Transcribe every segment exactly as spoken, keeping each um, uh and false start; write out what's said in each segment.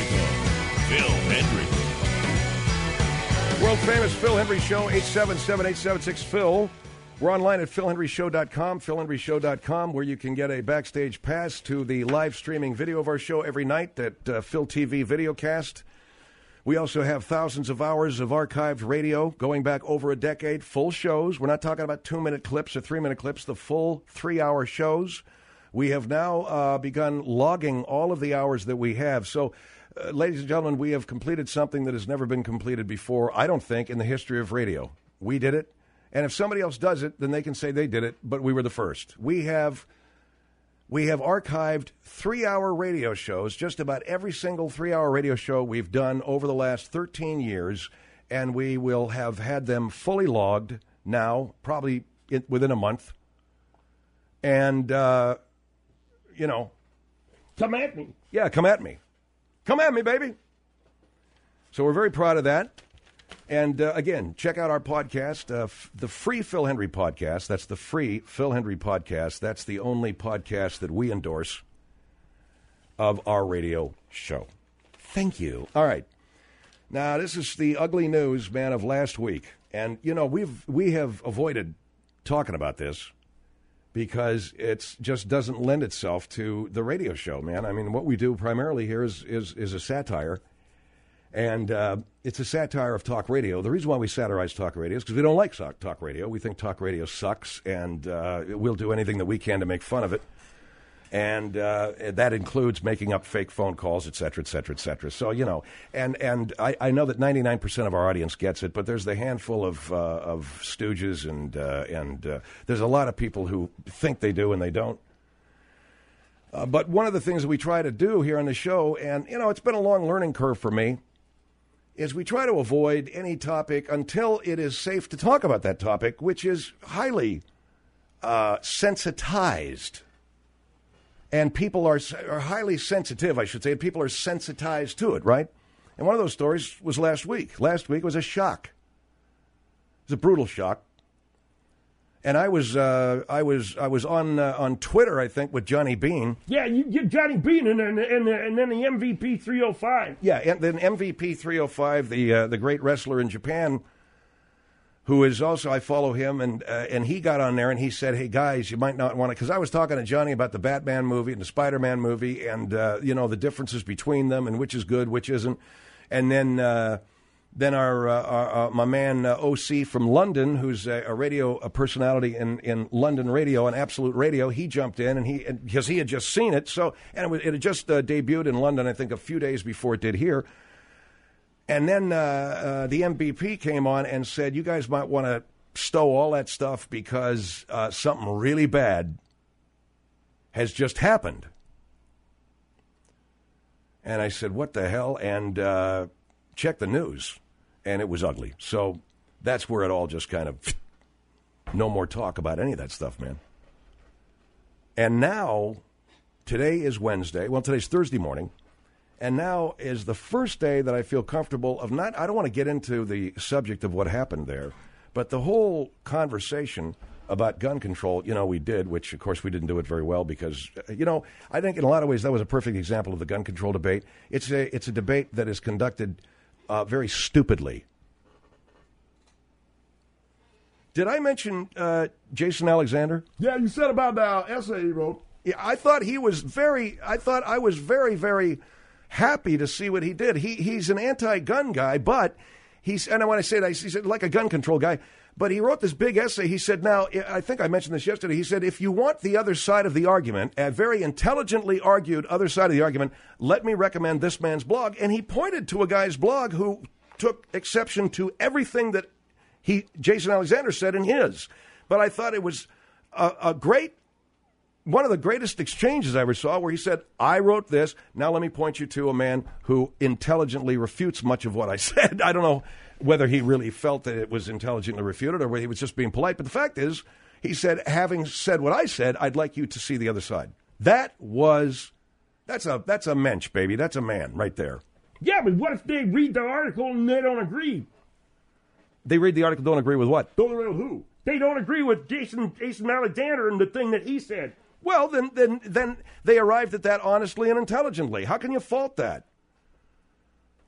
Phil Hendrie. World famous Phil Hendrie Show, eight seven seven, eight seven six, Phil. We're online at phil hendrie show dot com, phil hendrie show dot com, where you can get a backstage pass to the live streaming video of our show every night at uh, Phil T V Videocast. We also have thousands of hours of archived radio going back over a decade, full shows. We're not talking about two-minute clips or three-minute clips, the full three-hour shows. We have now uh, begun logging all of the hours that we have. So, uh, ladies and gentlemen, we have completed something that has never been completed before, I don't think, in the history of radio. We did it. And if somebody else does it, then they can say they did it, but we were the first. We have we have archived three-hour radio shows, just about every single three-hour radio show we've done over the last thirteen years, and we will have had them fully logged now, probably in, within a month. And, uh, you know. Come at me. Yeah, come at me. Come at me, baby. So we're very proud of that. And, uh, again, check out our podcast, uh, f- the free Phil Hendrie podcast. That's the free Phil Hendrie podcast. That's the only podcast that we endorse of our radio show. Thank you. All right. Now, this is the ugly news, man, of last week. And, you know, we've we have avoided talking about this because it just doesn't lend itself to the radio show, man. I mean, what we do primarily here is is, is a satire. And uh, it's a satire of talk radio. The reason why we satirize talk radio is because we don't like talk radio. We think talk radio sucks, and uh, we'll do anything that we can to make fun of it. And uh, that includes making up fake phone calls, et cetera, et cetera, et cetera. So, you know, and, and I, I know that ninety-nine percent of our audience gets it, but there's the handful of uh, of stooges, and, uh, and uh, there's a lot of people who think they do and they don't. Uh, but one of the things that we try to do here on the show, and, you know, it's been a long learning curve for me, is we try to avoid any topic until it is safe to talk about that topic, which is highly uh, sensitized. And people are, are highly sensitive, I should say. People are sensitized to it, right? And one of those stories was last week. Last week was a shock. It was a brutal shock. And I was uh, I was I was on uh, on Twitter, I think, with Johnny Bean. Yeah, you get Johnny Bean and then and, and then the M V P three oh five. Yeah, and then M V P three oh five, the uh, the great wrestler in Japan, who is also, I follow him, and uh, and he got on there and he said, "Hey guys, you might not want to," because I was talking to Johnny about the Batman movie and the Spider-Man movie, and uh, you know the differences between them and which is good, which isn't, and then. Uh, Then our, uh, our uh, my man uh, O C from London, who's a, a radio a personality in, in London radio and Absolute Radio, he jumped in and he because he had just seen it. So and it, was, it had just uh, debuted in London, I think, a few days before it did here. And then uh, uh, the M V P came on and said, "You guys might want to stow all that stuff because uh, something really bad has just happened." And I said, "What the hell?" And uh, check the news. And it was ugly. So that's where it all just kind of, no more talk about any of that stuff, man. And now, today is Wednesday. Well, today's Thursday morning. And now is the first day that I feel comfortable of not, I don't want to get into the subject of what happened there, but the whole conversation about gun control, you know, we did, which, of course, we didn't do it very well because, you know, I think in a lot of ways that was a perfect example of the gun control debate. It's a, it's a debate that is conducted Uh, very stupidly. Did I mention uh, Jason Alexander? Yeah, you said about the essay he wrote. Yeah, I thought he was very. I thought I was very, very happy to see what he did. He he's an anti-gun guy, but he's and when I say that, he said like a gun control guy. But he wrote this big essay. He said, now, I think I mentioned this yesterday. He said, if you want the other side of the argument, a very intelligently argued other side of the argument, let me recommend this man's blog. And he pointed to a guy's blog who took exception to everything that he, Jason Alexander, said in his. But I thought it was a, a great, one of the greatest exchanges I ever saw where he said, I wrote this. Now let me point you to a man who intelligently refutes much of what I said. I don't know whether he really felt that it was intelligently refuted or whether he was just being polite. But the fact is, he said, having said what I said, I'd like you to see the other side. That was, that's a that's a mensch, baby. That's a man right there. Yeah, but what if they read the article and they don't agree? They read the article, don't agree with what? Don't agree with who? They don't agree with Jason, Jason Alexander and the thing that he said. Well, then, then, then they arrived at that honestly and intelligently. How can you fault that?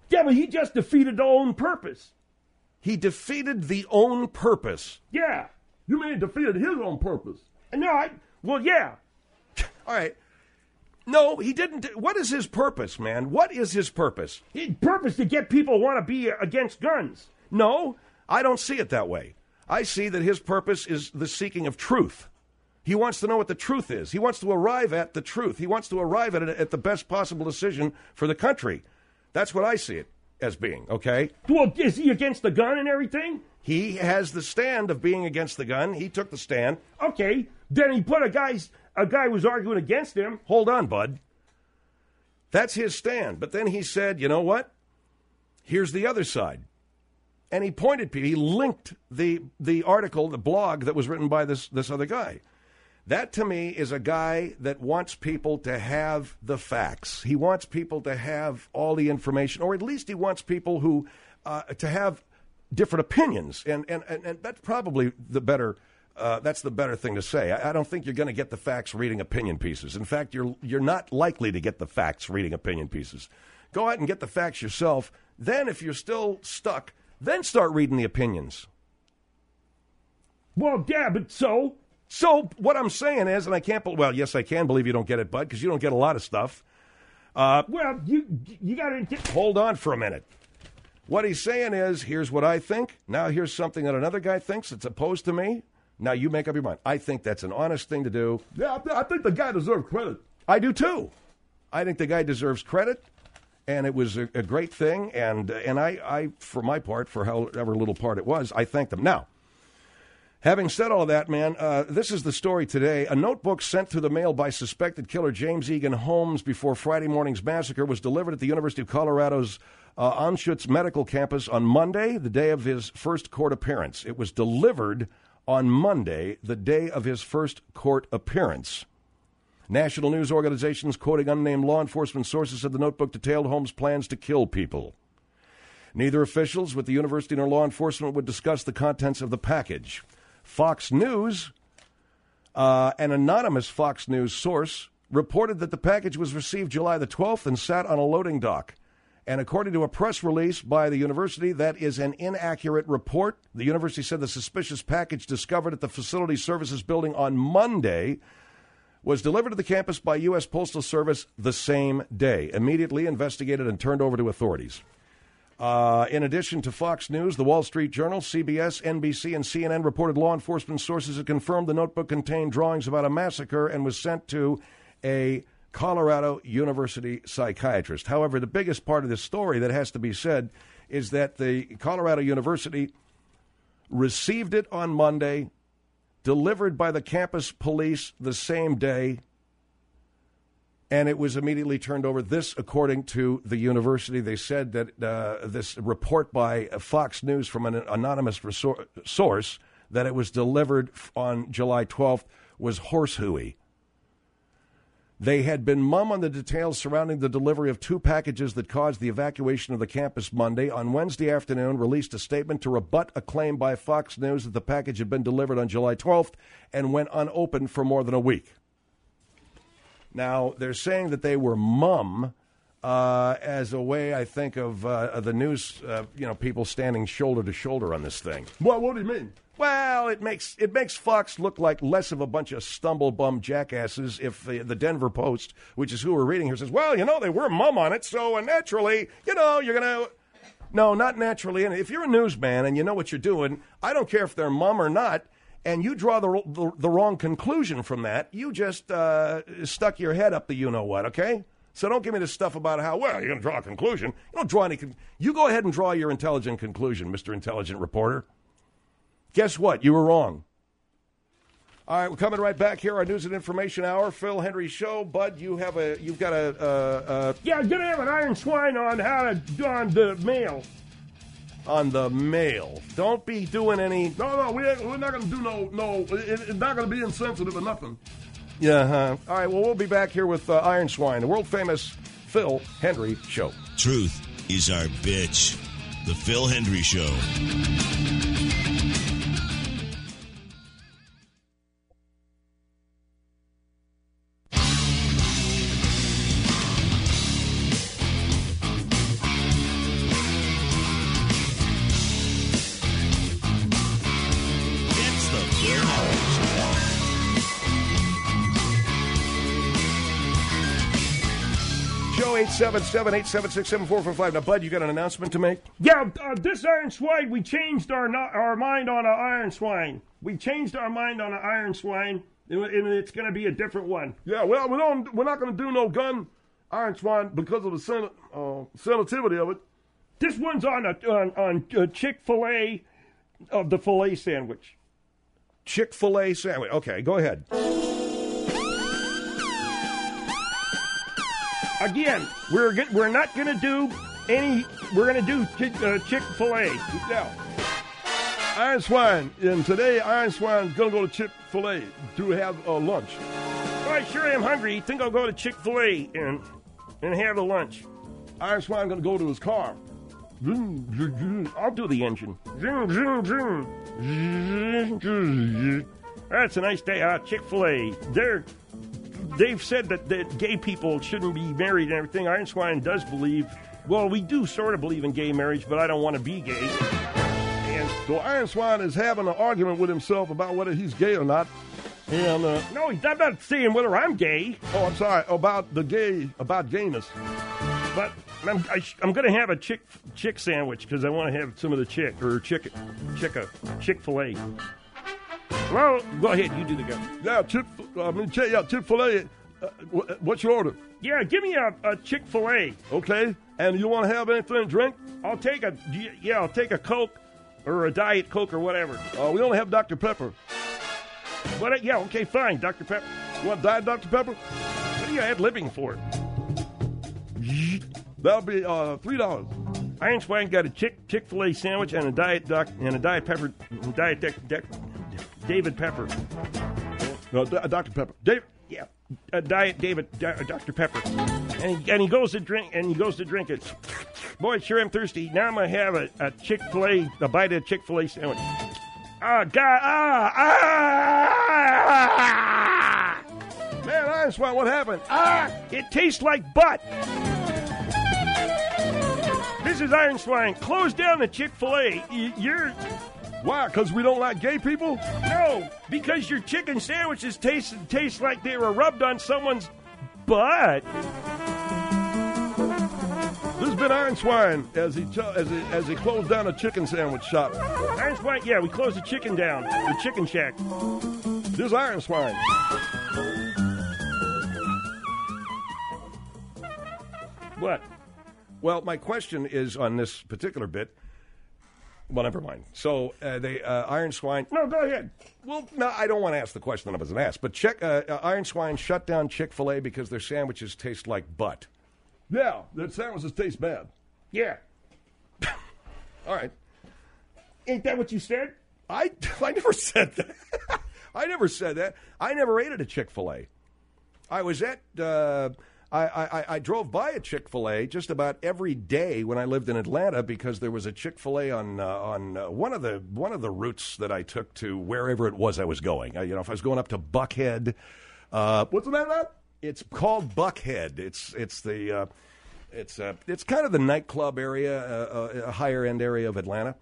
Yeah, but he just defeated the own purpose. He defeated the own purpose. Yeah. You mean he defeated his own purpose? No, I, well, yeah. All right. No, he didn't. What is his purpose, man? What is his purpose? His purpose to get people who want to be against guns. No, I don't see it that way. I see that his purpose is the seeking of truth. He wants to know what the truth is. He wants to arrive at the truth. He wants to arrive at it at the best possible decision for the country. That's what I see it as being, okay? Well, is he against the gun and everything? He has the stand of being against the gun. He took the stand. Okay, then he put a guy's a guy who was arguing against him. Hold on, bud. That's his stand. But then he said, you know what? Here's the other side. And he pointed, he linked the the article, the blog that was written by this, this other guy. That, to me, is a guy that wants people to have the facts. He wants people to have all the information, or at least he wants people who uh, to have different opinions. And, and, and, and that's probably the better uh, that's the better thing to say. I, I don't think you're going to get the facts reading opinion pieces. In fact, you're you're not likely to get the facts reading opinion pieces. Go out and get the facts yourself. Then, if you're still stuck, then start reading the opinions. Well, yeah, but so? So what I'm saying is, and I can't, well, yes, I can believe you don't get it, bud, because you don't get a lot of stuff. Uh, well, you you got to hold on for a minute. What he's saying is, here's what I think. Now here's something that another guy thinks that's opposed to me. Now you make up your mind. I think that's an honest thing to do. Yeah, I, th- I think the guy deserves credit. I do too. I think the guy deserves credit, and it was a, a great thing. And and I, I, for my part, for however little part it was, I thank them. Now, having said all of that, man, uh, this is the story today. A notebook sent through the mail by suspected killer James Egan Holmes before Friday morning's massacre was delivered at the University of Colorado's uh, Anschutz Medical Campus on Monday, the day of his first court appearance. It was delivered on Monday, the day of his first court appearance. National news organizations quoting unnamed law enforcement sources said the notebook detailed Holmes' plans to kill people. Neither officials with the university nor law enforcement would discuss the contents of the package. Fox News, uh, an anonymous Fox News source, reported that the package was received July the twelfth and sat on a loading dock. And according to a press release by the university, that is an inaccurate report. The university said the suspicious package discovered at the Facility Services building on Monday was delivered to the campus by U S Postal Service the same day, immediately investigated and turned over to authorities. Uh, in addition to Fox News, the Wall Street Journal, C B S, N B C, and C N N reported law enforcement sources had confirmed the notebook contained drawings about a massacre and was sent to a Colorado University psychiatrist. However, the biggest part of this story that has to be said is that the Colorado University received it on Monday, delivered by the campus police the same day, and it was immediately turned over. This, according to the university, they said that uh, this report by Fox News from an anonymous resor- source that it was delivered on July twelfth was horsehooey. They had been mum on the details surrounding the delivery of two packages that caused the evacuation of the campus Monday. On Wednesday afternoon, released a statement to rebut a claim by Fox News that the package had been delivered on July twelfth and went unopened for more than a week. Now, they're saying that they were mum uh, as a way, I think, of uh, the news, uh, you know, people standing shoulder to shoulder on this thing. Well, what do you mean? Well, it makes it makes Fox look like less of a bunch of stumble-bum jackasses if the, the Denver Post, which is who we're reading here, says, well, you know, they were mum on it, so uh, naturally, you know, you're going to... No, not naturally. And if you're a newsman and you know what you're doing, I don't care if they're mum or not, and you draw the the, the wrong conclusion from that, you just uh, stuck your head up the you-know-what, okay? So don't give me this stuff about how, well, you're going to draw a conclusion. You don't draw any... Con- you go ahead and draw your intelligent conclusion, Mister Intelligent Reporter. Guess what? You were wrong. All right, we're coming right back here. Our news and information hour, Phil Hendry Show. Bud, you have a, you've got a, uh, uh, yeah, I'm gonna have an iron swine on how to on the mail. On the mail. Don't be doing any. No, no, we ain't, we're not gonna do no, no. It, it's not gonna be insensitive or nothing. Yeah. Huh? All right. Well, we'll be back here with uh, Iron Swine, the world famous Phil Hendry Show. Truth is our bitch. The Phil Hendry Show. eight seven seven, eight seven six, seven four four five. Now, Bud, you got an announcement to make? Yeah, uh, this Iron Swine, we changed our no- our mind on an Iron Swine. We changed our mind on an Iron Swine, and it's going to be a different one. Yeah, well, we don't, we're not going to do no gun Iron Swine because of the sen- uh, sensitivity of it. This one's on a on, on uh, Chick-fil-A of the filet sandwich. Chick-fil-A sandwich. Okay, go ahead. Again, we're get, we're not going to do any. We're going to do chick, uh, Chick-fil-A. Yeah. Iron Swine, and today Iron Swine's going to go to Chick-fil-A to have uh, lunch. Well, I sure am hungry. Think I'll go to Chick-fil-A and and have a lunch. Iron Swine's going to go to his car. I'll do the engine. That's a nice day. Uh, Chick-fil-A. They're, they've said that, that gay people shouldn't be married and everything. Iron Swine does believe, well, we do sort of believe in gay marriage, but I don't want to be gay. And so Iron Swine is having an argument with himself about whether he's gay or not. And uh, no, he's not about saying whether I'm gay. Oh, I'm sorry. About the gay, about gayness. But I'm, I, I'm going to have a chick chick sandwich because I want to have some of the chick or chick chick a Chick-fil-A. Well, go ahead, you do the go. Yeah, Chick. I mean, yeah, Chick-fil-A. Uh, what's your order? Yeah, give me a, a Chick-fil-A. Okay. And you want to have anything to drink? I'll take a yeah, I'll take a Coke or a Diet Coke or whatever. Uh, we only have Doctor Pepper. What? Yeah, okay, fine, Doctor Pepper. You want Diet Doctor Pepper? What are you ad-libbing for? That'll be uh, three dollars. Iron Swine got a Chick Chick-fil-A sandwich and a Diet Doc and a Diet Pepper, Diet Dec, Dec, David Pepper. No, D- Doctor Pepper. David. Yeah, a Diet David Di- Doctor Pepper. And he, and he goes to drink and he goes to drink it. Boy, sure am thirsty. Now I'm gonna have a, a Chick-fil-A, a bite of a Chick-fil-A sandwich. Ah, God, ah, ah! Man, Iron Swine, what happened? Ah, it tastes like butt. This is Iron Swine. Close down the Chick-fil-A. You're... Why? Because we don't like gay people? No, because your chicken sandwiches taste, taste like they were rubbed on someone's butt. This has been Iron Swine as he, ch- as he as he closed down a chicken sandwich shop. Iron Swine, yeah, we closed the chicken down. The chicken shack. This is Iron Swine. What? Well, my question is on this particular bit. Well, never mind. So, uh, they uh, Iron Swine. No, go ahead. Well, no, I don't want to ask the question that I was going to ask. But check, uh, uh, Iron Swine shut down Chick-fil-A because their sandwiches taste like butt. Yeah, their sandwiches taste bad. Yeah. All right. Ain't that what you said? I, I never said that. I never said that. I never ate at a Chick-fil-A. I was at... Uh, I, I, I drove by a Chick-fil-A just about every day when I lived in Atlanta because there was a Chick-fil-A on uh, on uh, one of the one of the routes that I took to wherever it was I was going. Uh, you know, if I was going up to Buckhead, uh, what's the name of that? It's called Buckhead. It's it's the uh, it's uh, it's kind of the nightclub area, uh, a higher end area of Atlanta.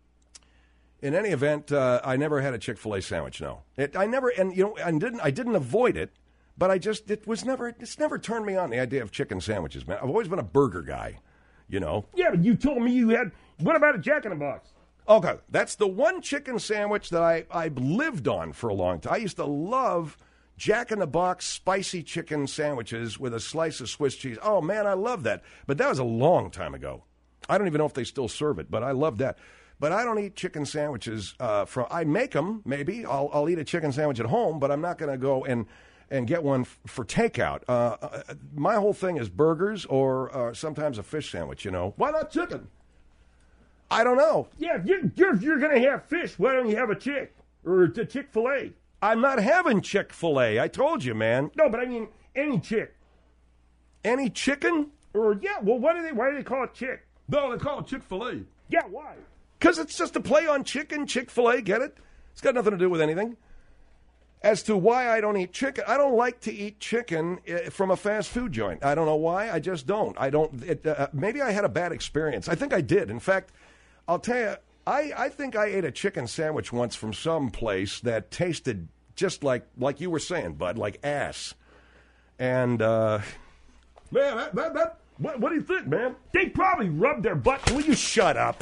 In any event, uh, I never had a Chick-fil-A sandwich. No, it, I never, and you know, I didn't I didn't avoid it. But I just, it was never, it's never turned me on, the idea of chicken sandwiches, man. I've always been a burger guy, you know. Yeah, but you told me you had, what about a Jack in the Box? Okay, that's the one chicken sandwich that I, I lived on for a long time. I used to love Jack in the Box spicy chicken sandwiches with a slice of Swiss cheese. Oh, man, I love that. But that was a long time ago. I don't even know if they still serve it, but I love that. But I don't eat chicken sandwiches uh, from, I make them, maybe. I'll, I'll eat a chicken sandwich at home, but I'm not going to go and... and get one f- for takeout. Uh, uh, my whole thing is burgers or uh, sometimes a fish sandwich, you know. Why not chicken? I don't know. Yeah, if you're, you're, you're going to have fish, why don't you have a chick? Or a Chick-fil-A? I'm not having Chick-fil-A. I told you, man. No, but I mean any chick. Any chicken? Or, yeah, well, what do they, why do they call it chick? No, they call it Chick-fil-A. Yeah, why? Because it's just a play on chicken, Chick-fil-A, get it? It's got nothing to do with anything. As to why I don't eat chicken, I don't like to eat chicken from a fast food joint. I don't know why. I just don't. I don't. It, uh, maybe I had a bad experience. I think I did. In fact, I'll tell you, I, I think I ate a chicken sandwich once from some place that tasted just like, like you were saying, Bud, like ass. And, uh... Man, that, that, that, What, what do you think, man? They probably rubbed their butt. Will you shut up?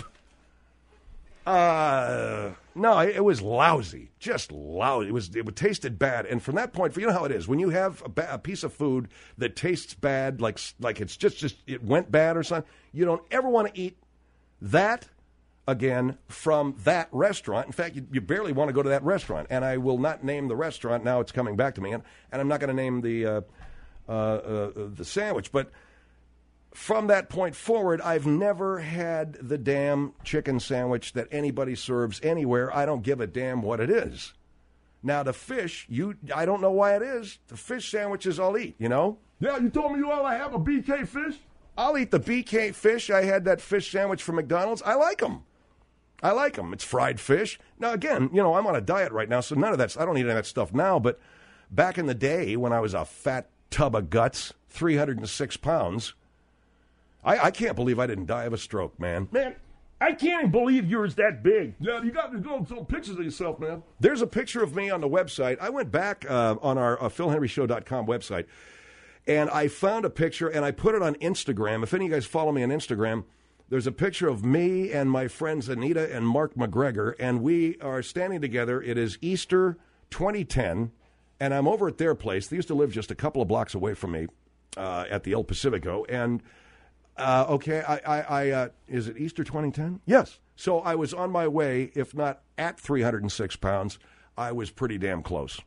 Uh, no, it was lousy, just lousy. It was it tasted bad, and from that point, for you know how it is when you have a, ba- a piece of food that tastes bad, like like it's just just it went bad or something. You don't ever want to eat that again from that restaurant. In fact, you, you barely want to go to that restaurant. And I will not name the restaurant. Now it's coming back to me, and, and I'm not going to name the uh, uh, uh, the sandwich, but. From that point forward, I've never had the damn chicken sandwich that anybody serves anywhere. I don't give a damn what it is. Now, the fish, you, I don't know why it is. The fish sandwiches I'll eat, you know? Yeah, you told me you all I have a B K fish? I'll eat the B K fish. I had that fish sandwich from McDonald's. I like them. I like them. It's fried fish. Now, again, you know, I'm on a diet right now, so none of that, I don't eat any of that stuff now. But back in the day when I was a fat tub of guts, three hundred six pounds, I, I can't believe I didn't die of a stroke, man. Man, I can't even believe yours that big. Yeah, you got to do some pictures of yourself, man. There's a picture of me on the website. I went back uh, on our uh, phil henry show dot com website, and I found a picture, and I put it on Instagram. If any of you guys follow me on Instagram, there's a picture of me and my friends Anita and Mark McGregor, and we are standing together. It is Easter twenty ten, and I'm over at their place. They used to live just a couple of blocks away from me uh, at the El Pacifico, and... Uh, okay, I, I, I uh, is it Easter twenty ten? Yes. So I was on my way, if not at three hundred six pounds, I was pretty damn close.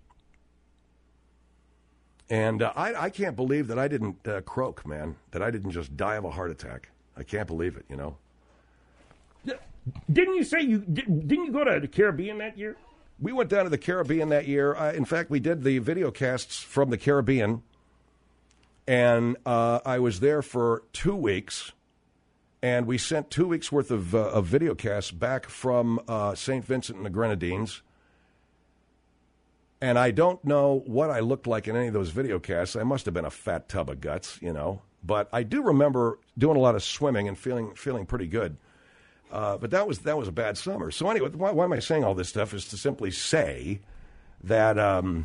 And uh, I, I can't believe that I didn't uh, croak, man, that I didn't just die of a heart attack. I can't believe it, you know. Didn't you say you, didn't you go to the Caribbean that year? We went down to the Caribbean that year. Uh, in fact, we did the video casts from the Caribbean. And uh, I was there for two weeks, and we sent two weeks' worth of, uh, of video casts back from uh, Saint Vincent and the Grenadines. And I don't know what I looked like in any of those video casts. I must have been a fat tub of guts, you know. But I do remember doing a lot of swimming and feeling feeling pretty good. Uh, but that was that was a bad summer. So anyway, why, why am I saying all this stuff? Is to simply say that. Um,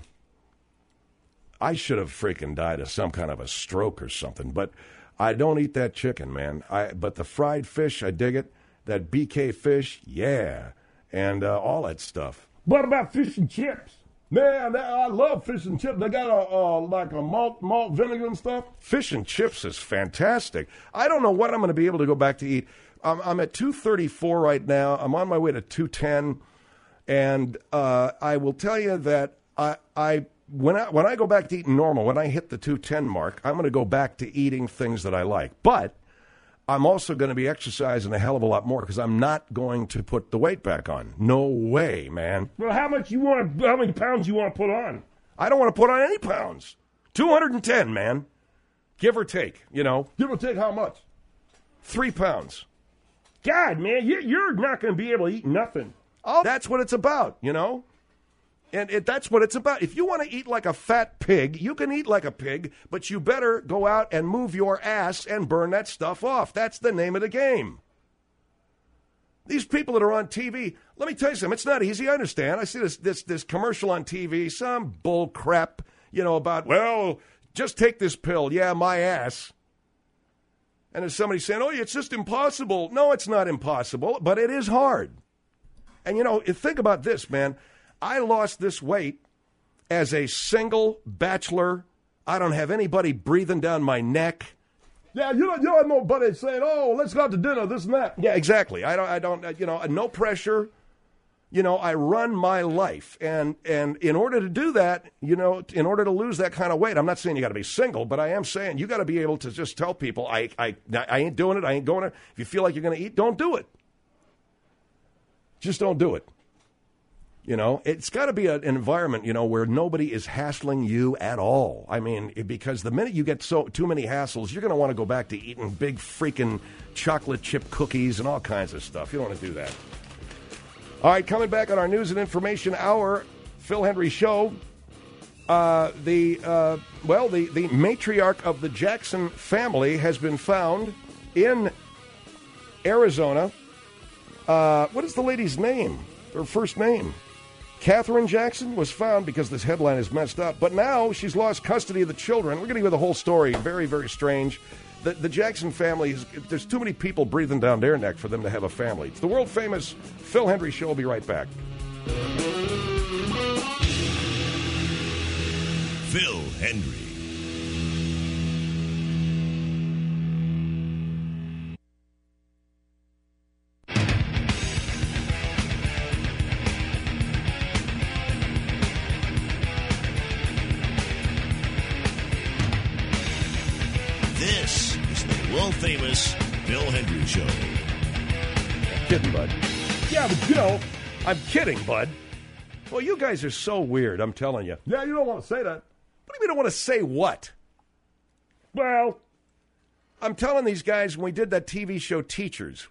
I should have freaking died of some kind of a stroke or something, but I don't eat that chicken, man. I but the fried fish, I dig it. That B K fish, yeah, and uh, all that stuff. What about fish and chips? Man, I love fish and chips. They got a uh, like a malt malt vinegar and stuff. Fish and chips is fantastic. I don't know what I'm going to be able to go back to eat. I'm, I'm at two thirty-four right now. I'm on my way to two ten, and uh, I will tell you that I I. When I, when I go back to eating normal, when I hit the two ten mark, I'm going to go back to eating things that I like. But I'm also going to be exercising a hell of a lot more because I'm not going to put the weight back on. No way, man. Well, how much you want? How many pounds you want to put on? I don't want to put on any pounds. two hundred ten, man. Give or take, you know. Give or take how much? Three pounds. God, man, you're not going to be able to eat nothing. Oh, that's what it's about, you know. And it, that's what it's about. If you want to eat like a fat pig, you can eat like a pig, but you better go out and move your ass and burn that stuff off. That's the name of the game. These people that are on T V, let me tell you something, it's not easy, I understand. I see this this this commercial on T V, some bull crap, you know, about, well, just take this pill. Yeah, my ass. And there's somebody saying, oh, it's just impossible. No, it's not impossible, but it is hard. And, you know, think about this, man. I lost this weight as a single bachelor. I don't have anybody breathing down my neck. Yeah, you don't, you don't have nobody saying, oh, let's go out to dinner, this and that. Yeah, exactly. I don't, I don't, you know, no pressure. You know, I run my life. And, and in order to do that, you know, in order to lose that kind of weight, I'm not saying you got to be single, but I am saying you got to be able to just tell people, I, I, I ain't doing it, I ain't going to. If you feel like you're going to eat, don't do it. Just don't do it. You know, it's got to be a, an environment, you know, where nobody is hassling you at all. I mean, because the minute you get so too many hassles, you're going to want to go back to eating big freaking chocolate chip cookies and all kinds of stuff. You don't want to do that. All right, coming back on our news and information hour, Phil Henry Show. Uh, the uh, well, the, the matriarch of the Jackson family has been found in Arizona. Uh, what is the lady's name? Her first name? Catherine Jackson was found because this headline is messed up. But now she's lost custody of the children. We're going to give you the whole story. Very, very strange. The, the Jackson family, is, there's too many people breathing down their neck for them to have a family. It's the world-famous Phil Hendrie Show. We'll be right back. Phil Hendrie. This is the world-famous Phil Hendrie Show. I'm kidding, bud. Yeah, but you know, I'm kidding, bud. Well, you guys are so weird, I'm telling you. Yeah, you don't want to say that. What do you mean I don't want to say what? well, I'm telling these guys when we did that T V show Teachers,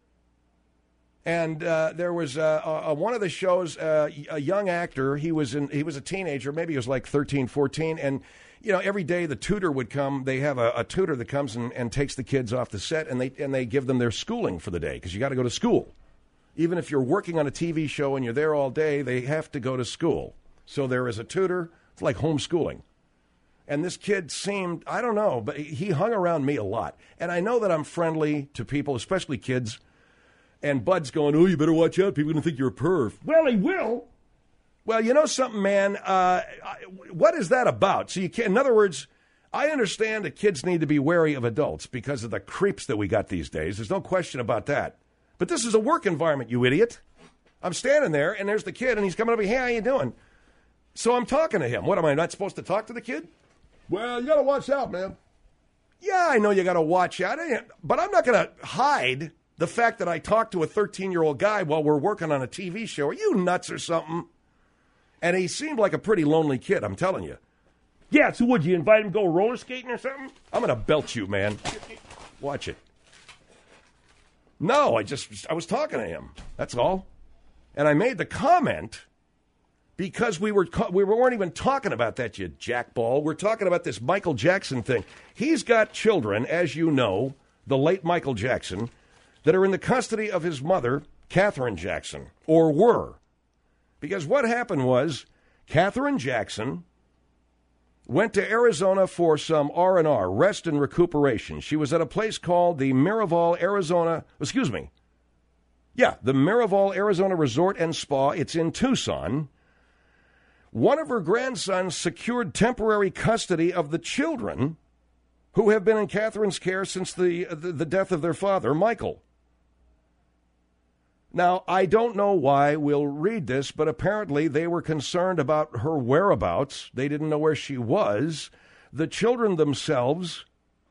and uh, there was uh, uh, one of the shows, uh, a young actor, he was in, he was a teenager, maybe he was like thirteen, fourteen, and you know, every day the tutor would come. They have a, a tutor that comes and, and takes the kids off the set, and they and they give them their schooling for the day, because you got to go to school. Even if you're working on a T V show and you're there all day, they have to go to school. So there is a tutor. It's like homeschooling. And this kid seemed, I don't know, but he hung around me a lot. And I know that I'm friendly to people, especially kids. And Bud's going, oh, you better watch out. People are going to think you're a perv. well, he will. Well, you know something, man? Uh, what is that about? So you can, in other words, I understand that kids need to be wary of adults because of the creeps that we got these days. There's no question about that. But this is a work environment, you idiot. I'm standing there, and there's the kid, and he's coming up to me, hey, how you doing? So I'm talking to him. What, am I not supposed to talk to the kid? Well, you got to watch out, man. Yeah, I know you got to watch out. But I'm not going to hide the fact that I talked to a thirteen-year-old guy while we're working on a T V show. Are you nuts or something? And he seemed like a pretty lonely kid, I'm telling you. Yeah, so would you invite him to go roller skating or something? I'm going to belt you, man. Watch it. No, I just, I was talking to him. That's all. And I made the comment because we, were, we weren't even talking about that, you jackball. We're talking about this Michael Jackson thing. He's got children, as you know, the late Michael Jackson, that are in the custody of his mother, Catherine Jackson, or were. Because what happened was Catherine Jackson went to Arizona for some R and R, rest and recuperation. She was at a place called the Miraval, Arizona, excuse me. Yeah, the Miraval, Arizona Resort and Spa. It's in Tucson. One of her grandsons secured temporary custody of the children who have been in Catherine's care since the, the, the death of their father, Michael. Now, I don't know why we'll read this, but apparently they were concerned about her whereabouts. They didn't know where she was. The children themselves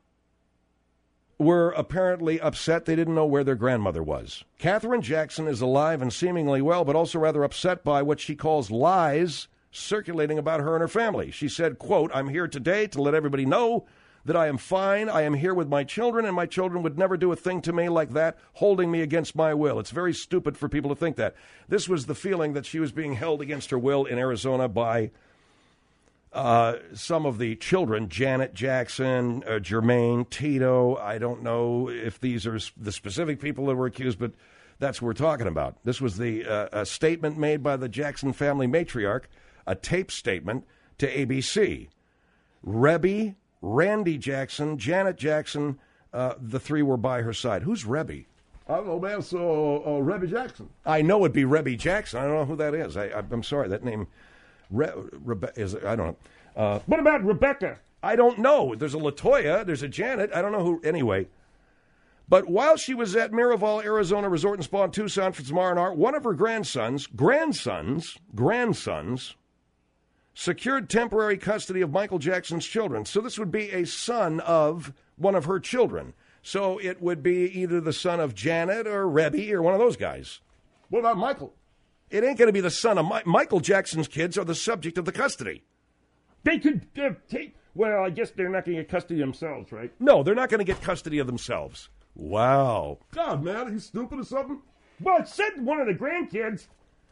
were apparently upset. They didn't know where their grandmother was. Catherine Jackson is alive and seemingly well, but also rather upset by what she calls lies circulating about her and her family. She said, quote, I'm here today to let everybody know that I am fine. I am here with my children, and my children would never do a thing to me like that, holding me against my will. It's very stupid for people to think that. This was the feeling that she was being held against her will in Arizona by uh, some of the children, Janet Jackson, uh, Jermaine, Tito. I don't know if these are the specific people that were accused, but that's what we're talking about. This was the uh, a statement made by the Jackson family matriarch, a tape statement to A B C. Rebby, Randy Jackson, Janet Jackson, uh, the three were by her side. Who's Rebby? I don't know, man. So, uh, Rebby Jackson. I know it'd be Rebby Jackson. I don't know who that is. I, I, I'm sorry. That name, Re, Rebe, is I don't know. Uh, What about Rebecca? I don't know. There's a LaToya. There's a Janet. I don't know who. Anyway. But while she was at Miraval, Arizona Resort and Spa in Tucson for some R and R, one of her grandsons, grandsons, grandsons, secured temporary custody of Michael Jackson's children. So this would be a son of one of her children. So it would be either the son of Janet or Rebby or one of those guys. What about Michael? It ain't going to be the son of Mi- Michael Jackson's kids are the subject of the custody. They could uh, take, well, I guess they're not going to get custody themselves, right? No, they're not going to get custody of themselves. Wow. God, man, he's stupid or something? Well, it said one of the grandkids.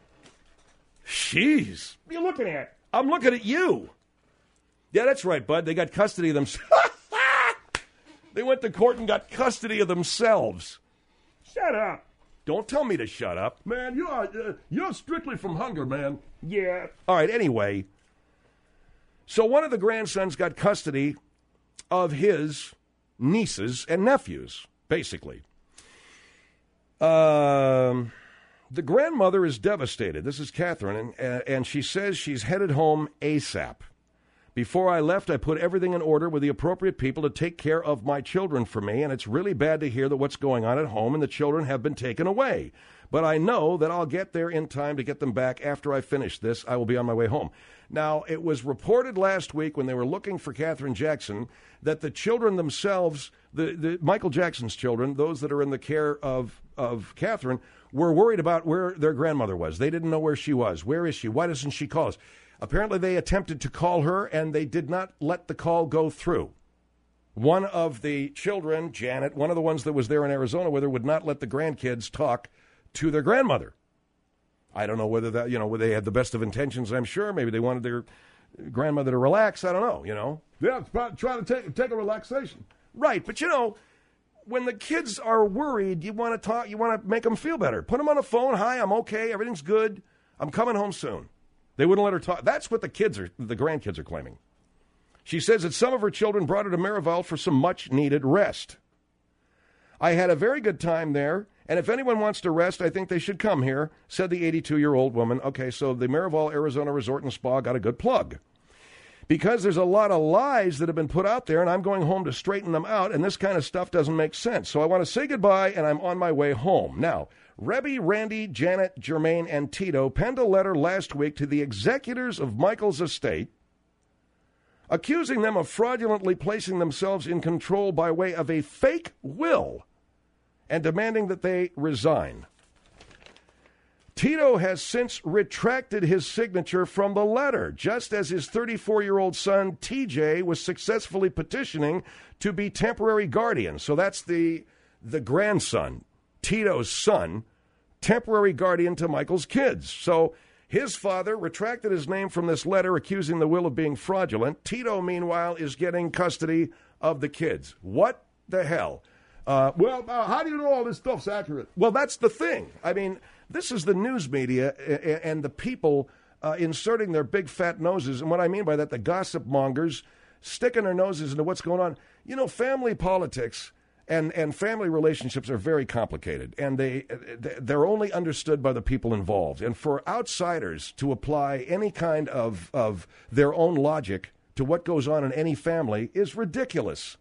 Jeez. What are you looking at? I'm looking at you. Yeah, that's right, bud. They got custody of themselves. They went to court and got custody of themselves. Shut up. Don't tell me to shut up. Man, you are, uh, you're strictly from hunger, man. Yeah. All right, anyway. So one of the grandsons got custody of his nieces and nephews, basically. Um, the grandmother is devastated. This is Catherine, and, and she says she's headed home ASAP. Before I left, I put everything in order with the appropriate people to take care of my children for me, and it's really bad to hear that what's going on at home and the children have been taken away. But I know that I'll get there in time to get them back after I finish this. I will be on my way home. Now, it was reported last week when they were looking for Catherine Jackson that the children themselves, the, the Michael Jackson's children, those that are in the care of, of Catherine, were worried about where their grandmother was. They didn't know where she was. Where is she? Why doesn't she call us? Apparently, they attempted to call her, and they did not let the call go through. One of the children, Janet, one of the ones that was there in Arizona with her, would not let the grandkids talk to their grandmother. I don't know whether that, you know, whether they had the best of intentions, I'm sure. Maybe they wanted their grandmother to relax. I don't know, you know. Yeah, trying to take, take a relaxation. Right, but, you know, when the kids are worried, you want to talk, you want to make them feel better. Put them on the phone. Hi, I'm okay. Everything's good. I'm coming home soon. They wouldn't let her talk. That's what the kids are, the grandkids are claiming. She says that some of her children brought her to Miraval for some much-needed rest. I had a very good time there, and if anyone wants to rest, I think they should come here, said the eighty-two-year-old woman. Okay, so the Miraval, Arizona Resort and Spa got a good plug. Because there's a lot of lies that have been put out there, and I'm going home to straighten them out, and this kind of stuff doesn't make sense. So I want to say goodbye, and I'm on my way home. Now, Rebby, Randy, Janet, Jermaine, and Tito penned a letter last week to the executors of Michael's estate, accusing them of fraudulently placing themselves in control by way of a fake will and demanding that they resign. Tito has since retracted his signature from the letter, just as his thirty-four-year-old son, T J, was successfully petitioning to be temporary guardian. So that's the, the grandson, Tito's son, temporary guardian to Michael's kids. So his father retracted his name from this letter, accusing the will of being fraudulent. Tito, meanwhile, is getting custody of the kids. What the hell? Uh, well, uh, how do you know all this stuff's accurate? Well, that's the thing. I mean, this is the news media and the people uh, inserting their big fat noses. And what I mean by that, the gossip mongers sticking their noses into what's going on. You know, family politics and, and family relationships are very complicated, and they, they're only understood by the people involved. And for outsiders to apply any kind of, of their own logic to what goes on in any family is ridiculous.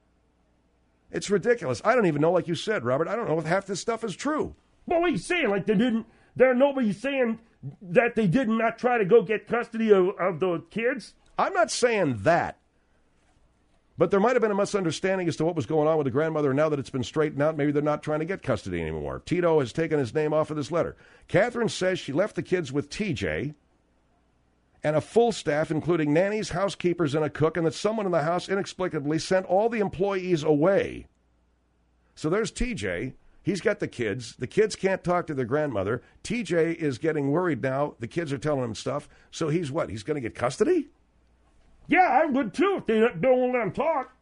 It's ridiculous. I don't even know, like you said, Robert, I don't know if half this stuff is true. But what are you saying? Like they didn't, there nobody's saying that they did not try to go get custody of, of the kids? I'm not saying that. But there might have been a misunderstanding as to what was going on with the grandmother, and now that it's been straightened out, maybe they're not trying to get custody anymore. Tito has taken his name off of this letter. Catherine says she left the kids with T J and a full staff, including nannies, housekeepers, and a cook, and that someone in the house inexplicably sent all the employees away. So there's T J. He's got the kids. The kids can't talk to their grandmother. T J is getting worried now. The kids are telling him stuff. So he's what? He's going to get custody? Yeah, I would too if they don't let him talk.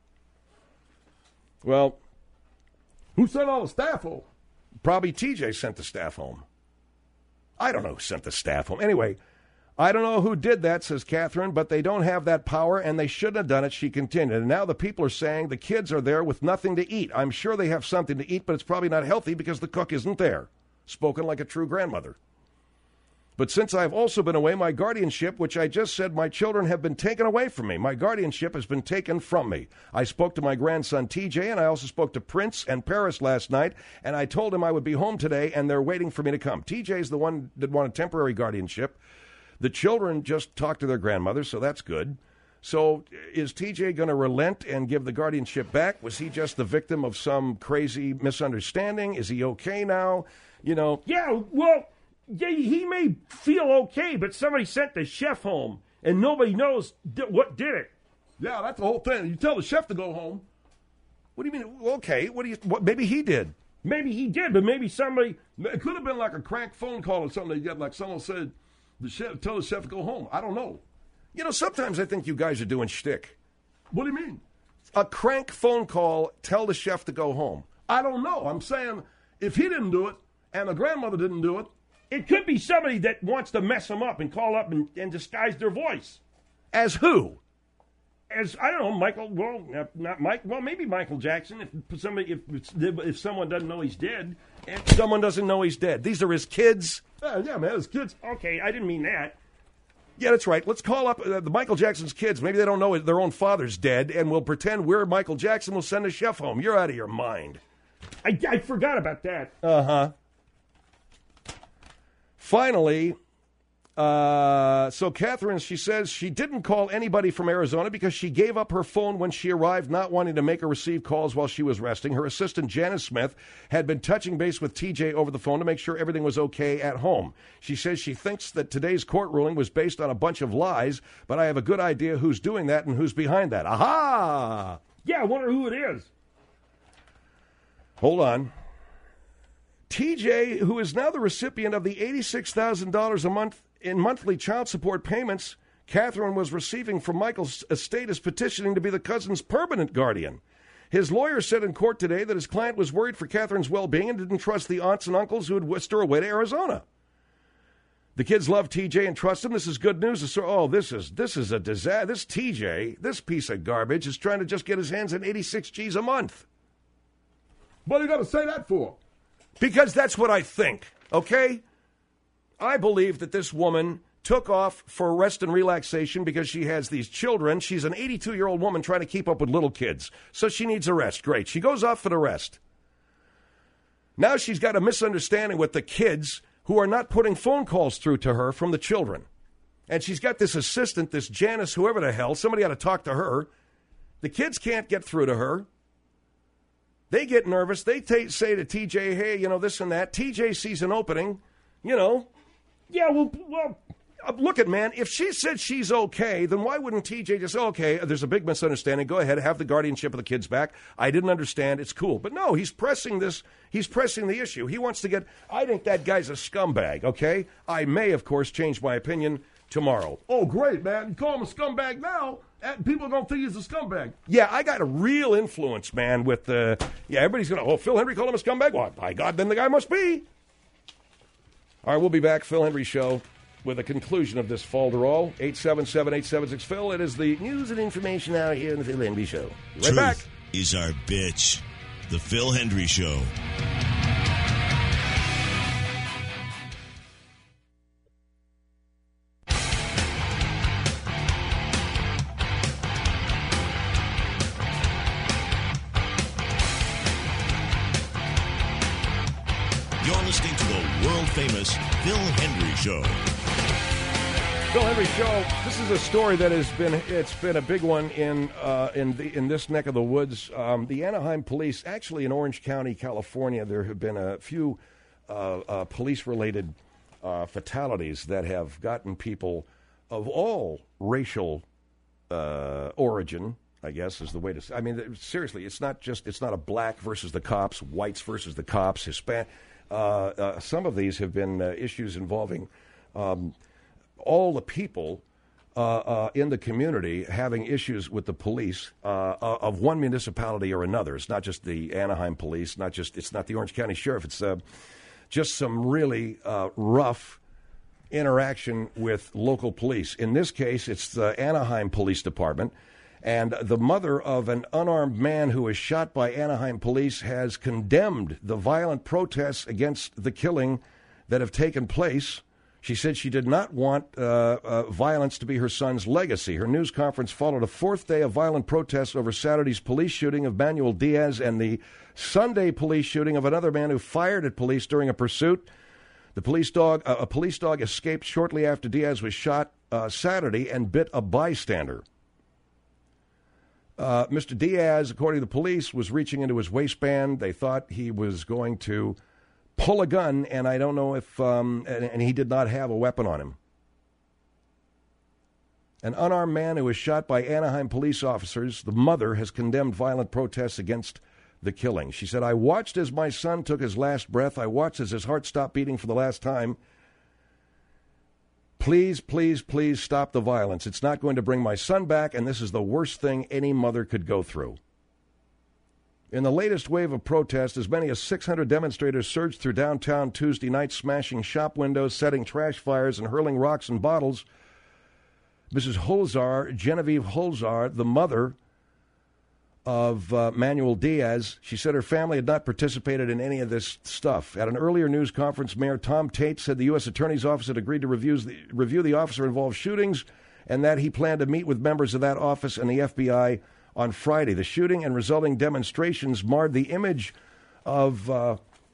Well, who sent all the staff home? Probably T J sent the staff home. I don't know who sent the staff home. Anyway, I don't know who did that, says Catherine, but they don't have that power, and they shouldn't have done it, she continued. And now the people are saying the kids are there with nothing to eat. I'm sure they have something to eat, but it's probably not healthy because the cook isn't there. Spoken like a true grandmother. But since I've also been away, my guardianship, which I just said my children have been taken away from me, my guardianship has been taken from me. I spoke to my grandson T J, and I also spoke to Prince and Paris last night, and I told him I would be home today, and they're waiting for me to come. T J's the one that wanted temporary guardianship. The children just talked to their grandmother, so that's good. So is T J going to relent and give the guardianship back? Was he just the victim of some crazy misunderstanding? Is he okay now? You know. Yeah, well, yeah, he may feel okay, but somebody sent the chef home, and nobody knows th- what did it. Yeah, that's the whole thing. You tell the chef to go home. What do you mean? Okay, what do you? What? Maybe he did. Maybe he did, but maybe somebody. It could have been like a crank phone call or something they get, like someone said, the chef, tell the chef to go home. I don't know. You know, sometimes I think you guys are doing shtick. What do you mean? A crank phone call, tell the chef to go home. I don't know. I'm saying if he didn't do it and the grandmother didn't do it. It could be somebody that wants to mess them up and call up and, and disguise their voice. As who? as I don't know, Michael. Well, not, not Mike. Well, maybe Michael Jackson. If somebody, if if someone doesn't know he's dead, and someone doesn't know he's dead. These are his kids. Yeah, yeah, man, his kids. Okay, I didn't mean that. Yeah, that's right. Let's call up uh, the Michael Jackson's kids. Maybe they don't know their own father's dead, and we'll pretend we're Michael Jackson. We'll send a chef home. You're out of your mind. I, I forgot about that. Uh huh. Finally. Uh, so Catherine, she says she didn't call anybody from Arizona because she gave up her phone when she arrived, not wanting to make or receive calls while she was resting. Her assistant, Janice Smith, had been touching base with T J over the phone to make sure everything was okay at home. She says she thinks that today's court ruling was based on a bunch of lies, but I have a good idea who's doing that and who's behind that. Aha! Yeah, I wonder who it is. Hold on. T J, who is now the recipient of the eighty-six thousand dollars a month in monthly child support payments Catherine was receiving from Michael's estate, is petitioning to be the cousin's permanent guardian. His lawyer said in court today that his client was worried for Catherine's well-being and didn't trust the aunts and uncles who had whisked her away to Arizona. The kids love T J and trust him. This is good news. Oh, this is this is a disaster. This T J, this piece of garbage, is trying to just get his hands on eighty-six G's a month. What are you going to say that for? Because that's what I think, okay? I believe that this woman took off for rest and relaxation because she has these children. She's an eighty-two-year-old woman trying to keep up with little kids, so she needs a rest. Great. She goes off for the rest. Now she's got a misunderstanding with the kids who are not putting phone calls through to her from the children. And she's got this assistant, this Janice, whoever the hell, somebody ought to talk to her. The kids can't get through to her. They get nervous. They t- say to T J, hey, you know, this and that. T J sees an opening, you know. Yeah, well, well, uh, look at, man, if she said she's okay, then why wouldn't T J just say, okay, there's a big misunderstanding. Go ahead, have the guardianship of the kids back. I didn't understand. It's cool. But no, he's pressing this. He's pressing the issue. He wants to get, I think that guy's a scumbag, okay? I may, of course, change my opinion tomorrow. Oh, great, man. You call him a scumbag now, and people are going to think he's a scumbag. Yeah, I got a real influence, man, with the, uh, yeah, everybody's going to, oh, Phil Hendrie called him a scumbag? Well, by God, then the guy must be. All right, we'll be back, Phil Hendrie Show, with a conclusion of this falderall. eight seven seven, eight seven six, Phil. It is the news and information hour here in the Phil Hendrie Show. Be right Truth back. Is our bitch. The Phil Hendrie Show. You're listening to the world-famous Phil Hendrie Show. Phil Hendrie Show. This is a story that has been, it's been a big one in uh, in the in this neck of the woods. Um, the Anaheim police, actually in Orange County, California, there have been a few uh, uh, police-related uh, fatalities that have gotten people of all racial uh, origin, I guess is the way to say. I mean, seriously, it's not just, it's not a black versus the cops, whites versus the cops, Hispanic. Uh, uh, some of these have been uh, issues involving um, all the people uh, uh, in the community having issues with the police uh, uh, of one municipality or another. It's not just the Anaheim police, not just it's not the Orange County Sheriff. It's uh, just some really uh, rough interaction with local police. In this case, it's the Anaheim Police Department. And the mother of an unarmed man who was shot by Anaheim police has condemned the violent protests against the killing that have taken place. She said she did not want uh, uh, violence to be her son's legacy. Her news conference followed a fourth day of violent protests over Saturday's police shooting of Manuel Diaz and the Sunday police shooting of another man who fired at police during a pursuit. The police dog, uh, a police dog escaped shortly after Diaz was shot uh, Saturday and bit a bystander. Uh, Mister Diaz, according to the police, was reaching into his waistband. They thought he was going to pull a gun, and I don't know if, um, and, and he did not have a weapon on him. An unarmed man who was shot by Anaheim police officers, the mother has condemned violent protests against the killing. She said, I watched as my son took his last breath. I watched as his heart stopped beating for the last time. Please, please, please stop the violence. It's not going to bring my son back, and this is the worst thing any mother could go through. In the latest wave of protest, as many as six hundred demonstrators surged through downtown Tuesday night, smashing shop windows, setting trash fires, and hurling rocks and bottles. Missus Holzar, Genevieve Holzar, the mother of uh, Manuel Diaz, she said her family had not participated in any of this stuff. At an earlier news conference, Mayor Tom Tate said the U S Attorney's Office had agreed to reviews the, review the officer-involved shootings and that he planned to meet with members of that office and the F B I on Friday. The shooting and resulting demonstrations marred the image of uh,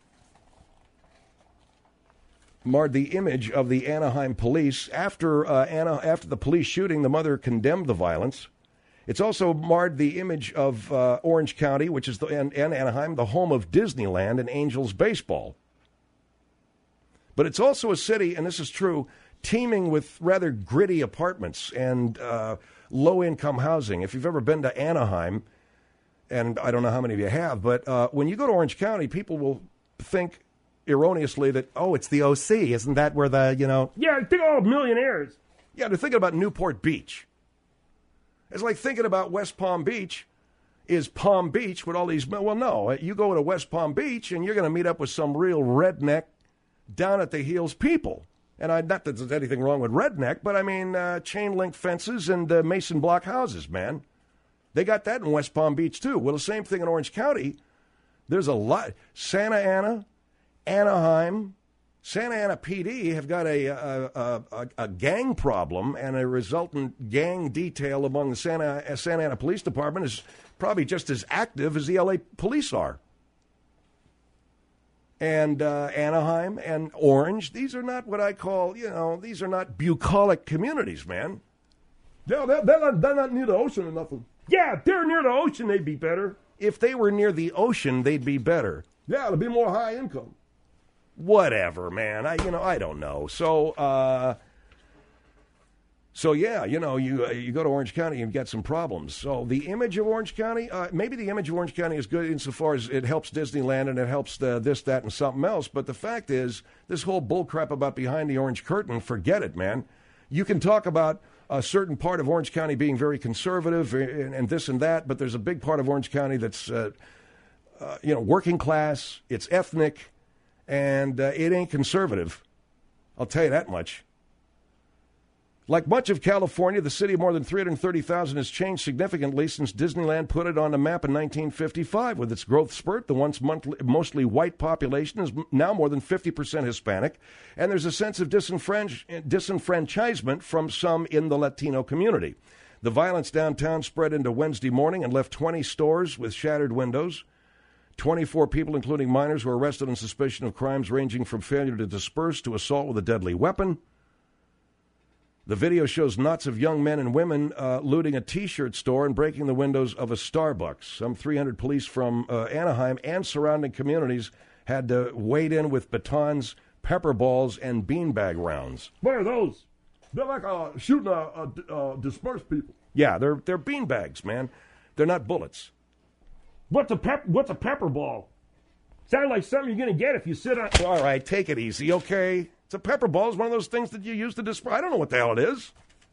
marred the image of the Anaheim police. After uh, Anna, after the police shooting, the mother condemned the violence. It's also marred the image of uh, Orange County, which is the, and, and Anaheim, the home of Disneyland and Angels baseball. But it's also a city, and this is true, teeming with rather gritty apartments and uh, low-income housing. If you've ever been to Anaheim, and I don't know how many of you have, but uh, when you go to Orange County, people will think erroneously that, oh, it's the O C. Isn't that where the, you know... Yeah, think all millionaires. Yeah, they're thinking about Newport Beach. It's like thinking about West Palm Beach is Palm Beach with all these... Well, no, you go to West Palm Beach and you're going to meet up with some real redneck, down-at-the-heels people. And I, not that there's anything wrong with redneck, but I mean uh, chain-link fences and uh, mason block houses, man. They got that in West Palm Beach, too. Well, the same thing in Orange County. There's a lot... Santa Ana, Anaheim... Santa Ana P D have got a, a, a, a gang problem, and a resultant gang detail among the Santa, Santa Ana Police Department is probably just as active as the L A police are. And uh, Anaheim and Orange, these are not what I call, you know, these are not bucolic communities, man. Yeah, they're, they're, not, they're not near the ocean or nothing. Yeah, if they're near the ocean, they'd be better. If they were near the ocean, they'd be better. Yeah, it'd be more high income. Whatever, man. I, you know, I don't know. So, uh, so yeah, you know, you uh, you go to Orange County, you've got some problems. So the image of Orange County, uh, maybe the image of Orange County is good insofar as it helps Disneyland and it helps the, this, that, and something else. But the fact is, this whole bullcrap about behind the orange curtain, forget it, man. You can talk about a certain part of Orange County being very conservative and, and this and that, but there's a big part of Orange County that's, uh, uh, you know, working class. It's ethnic. And uh, it ain't conservative. I'll tell you that much. Like much of California, the city of more than three hundred thirty thousand has changed significantly since Disneyland put it on the map in nineteen fifty-five. With its growth spurt, the once monthly, mostly white population is now more than fifty percent Hispanic, and there's a sense of disenfranch- disenfranchisement from some in the Latino community. The violence downtown spread into Wednesday morning and left twenty stores with shattered windows. twenty-four people, including minors, were arrested on suspicion of crimes ranging from failure to disperse to assault with a deadly weapon. The video shows knots of young men and women uh, looting a T-shirt store and breaking the windows of a Starbucks. Some three hundred police from uh, Anaheim and surrounding communities had to wade in with batons, pepper balls, and beanbag rounds. What are those? They're like uh, shooting uh, uh, uh, dispersed people. Yeah, they're they're beanbags, man. They're not bullets. What's a pep? What's a pepper ball? Sounds like something you're going to get if you sit on... All right, take it easy, okay? It's a pepper ball. It's one of those things that you use to disperse. I don't know what the hell it is.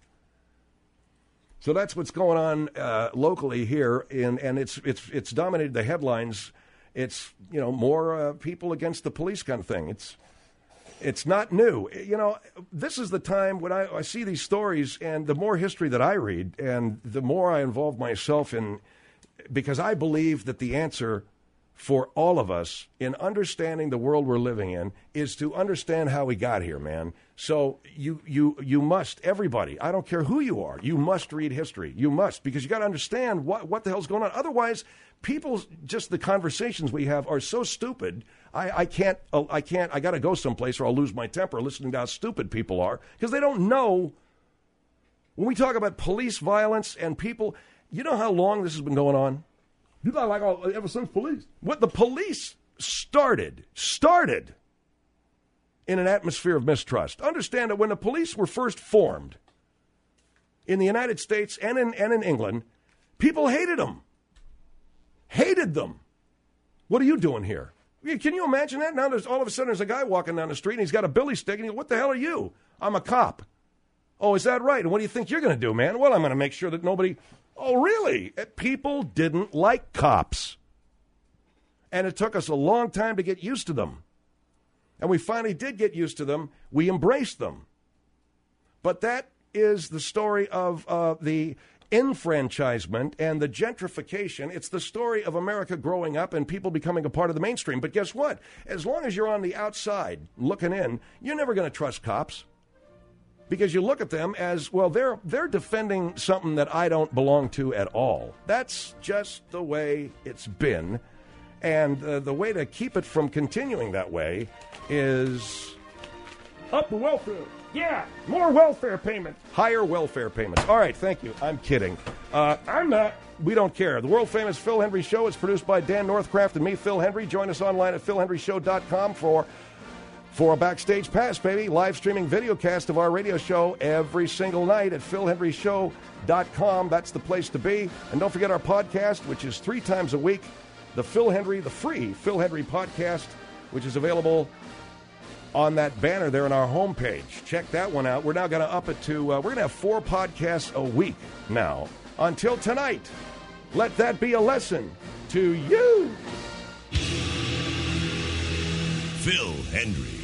So that's what's going on uh, locally here, in, and it's it's it's dominated the headlines. It's, you know, more uh, people against the police kind of thing. It's it's not new. You know, this is the time when I, I see these stories, and the more history that I read, and the more I involve myself in... Because I believe that the answer for all of us in understanding the world we're living in is to understand how we got here, man. So you you you must, everybody, I don't care who you are, you must read history. You must, because you got to understand what, what the hell's going on. Otherwise, people, just the conversations we have are so stupid. I, I can't, I can't, I got to go someplace or I'll lose my temper listening to how stupid people are, because they don't know. When we talk about police violence and people... You know how long this has been going on? You know, like all, ever since police. What the police started, started in an atmosphere of mistrust. Understand that when the police were first formed in the United States and in, and in England, people hated them. Hated them. What are you doing here? Can you imagine that? Now there's all of a sudden there's a guy walking down the street and he's got a billy stick and he goes, what the hell are you? I'm a cop. Oh, is that right? And what do you think you're going to do, man? Well, I'm going to make sure that nobody... Oh, really? People didn't like cops. And it took us a long time to get used to them. And we finally did get used to them. We embraced them. But that is the story of uh, the enfranchisement and the gentrification. It's the story of America growing up and people becoming a part of the mainstream. But guess what? As long as you're on the outside looking in, you're never going to trust cops. Because you look at them as, well, they're they're defending something that I don't belong to at all. That's just the way it's been. And uh, the way to keep it from continuing that way is up the welfare. Yeah, more welfare payments. Higher welfare payments. All right, thank you. I'm kidding. Uh, I'm not. We don't care. The world-famous Phil Hendry Show is produced by Dan Northcraft and me, Phil Hendry. Join us online at phil hendry show dot com for, for a backstage pass, baby. Live streaming video cast of our radio show every single night at phil hendry show dot com. That's the place to be. And don't forget our podcast, which is three times a week. The Phil Hendry, the free Phil Hendry podcast, which is available on that banner there on our homepage. Check that one out. We're now going to up it to, uh, we're going to have four podcasts a week now. Until tonight, let that be a lesson to you. Phil Hendry.